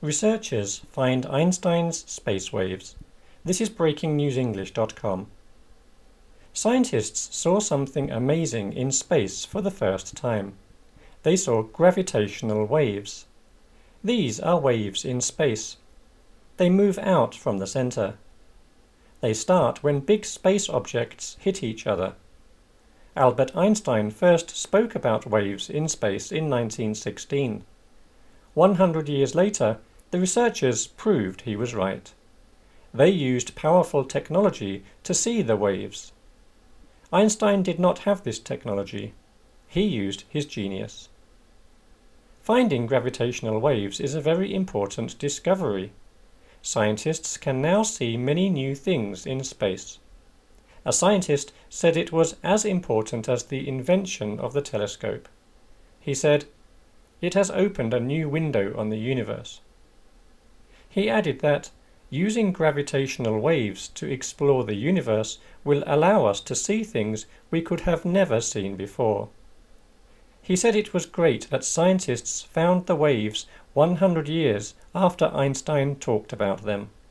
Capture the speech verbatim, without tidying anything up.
Researchers find Einstein's space waves. This is breaking news english dot com. Scientists saw something amazing in space for the first time. They saw gravitational waves. These are waves in space. They move out from the center. They start when big space objects hit each other. Albert Einstein first spoke about waves in space in nineteen sixteen. One hundred years later, the researchers proved he was right. They used powerful technology to see the waves. Einstein did not have this technology. He used his genius. Finding gravitational waves is a very important discovery. Scientists can now see many new things in space. A scientist said it was as important as the invention of the telescope. He said, "It has opened a new window on the universe." He added that using gravitational waves to explore the universe will allow us to see things we could have never seen before. He said it was great that scientists found the waves one hundred years after Einstein talked about them.